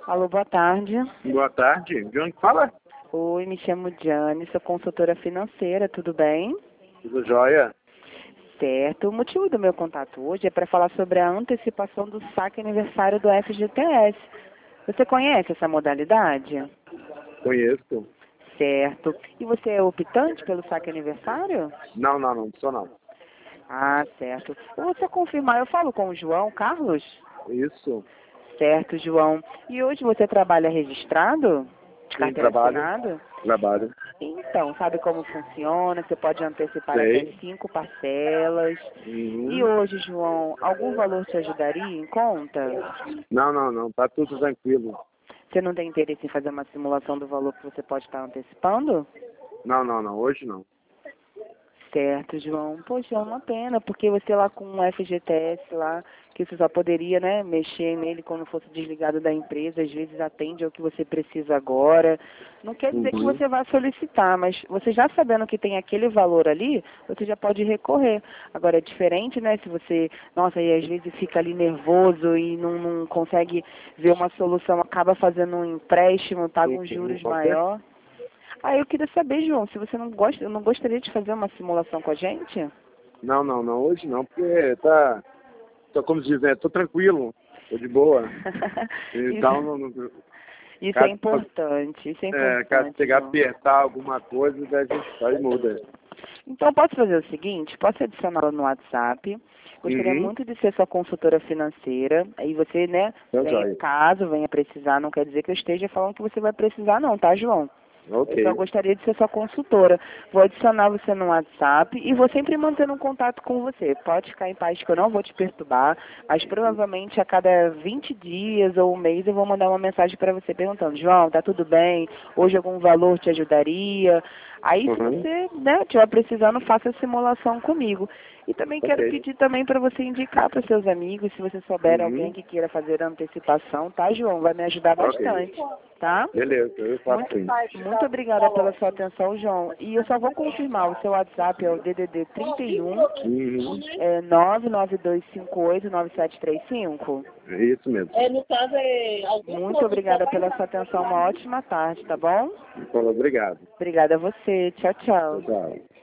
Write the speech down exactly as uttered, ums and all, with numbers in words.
Alô, boa tarde. Boa tarde. De onde fala? Oi, me chamo Diane, sou consultora financeira, tudo bem? Tudo jóia? Certo. O motivo do meu contato hoje é para falar sobre a antecipação do saque aniversário do F G T S. Você conhece essa modalidade? Conheço. Certo. E você é optante pelo saque aniversário? Não, não, não, sou não. Ah, certo. Eu vou só confirmar, eu falo com o João Carlos? Isso. Certo, João. E hoje você trabalha registrado? De Sim, carteira trabalho. assinada? Trabalho. Então, sabe como funciona? Você pode antecipar Sei. até cinco parcelas. E Uhum. hoje, João, algum valor te ajudaria em conta? Não, não, não, tá tudo tranquilo. Você não tem interesse em fazer uma simulação do valor que você pode estar antecipando? Não, não, não, hoje não. Certo, João. Poxa, é uma pena, porque você lá com o F G T S lá, que você só poderia, né, mexer nele quando fosse desligado da empresa, às vezes atende ao que você precisa agora. Não quer dizer que Uhum. você vá solicitar, mas você já sabendo que tem aquele valor ali, você já pode recorrer. Agora é diferente, né, se você, nossa, e às vezes fica ali nervoso e não, não consegue ver uma solução, acaba fazendo um empréstimo, paga Sim, uns sim, juros com certeza. maior. Ah, eu queria saber, João, se você não gosta, não gostaria de fazer uma simulação com a gente? Não, não, não, hoje não, porque tá, tô como se diz, né, tô tranquilo, tô de boa. Então, Isso, não, não, isso é caso, importante, isso é é, caso importante, chegar a João. apertar alguma coisa, daí a gente vai e muda. Então, posso fazer o seguinte, posso adicioná-la no WhatsApp. Gostaria Uhum. muito de ser sua consultora financeira. Aí você, né, Então, venha, jóia. caso venha precisar, não quer dizer que eu esteja falando que você vai precisar não, tá, João? Eu só Ok. gostaria de ser sua consultora. Vou adicionar você no WhatsApp e vou sempre mantendo um contato com você. Pode ficar em paz que eu não vou te perturbar, mas provavelmente a cada vinte dias ou um mês eu vou mandar uma mensagem para você perguntando, João, tá tudo bem? Hoje algum valor te ajudaria? Aí se Uhum. você, né, estiver precisando, faça a simulação comigo. E também quero Ok. pedir também para você indicar para seus amigos, se você souber alguém Uhum. que queira fazer antecipação, tá, João? Vai me ajudar Ok. bastante, tá? Beleza, eu faço Muito, sim. muito obrigada pela sua atenção, João. E eu só vou confirmar, o seu WhatsApp é o D D D trinta e um, Uhum. é, nove nove dois cinco oito nove sete três cinco. É isso mesmo. É, no caso, é algum Muito produto obrigada da pela sua atenção, uma ótima tarde, tá bom? Então, obrigado. Obrigada a você. Tchau, Tchau, tchau. tchau.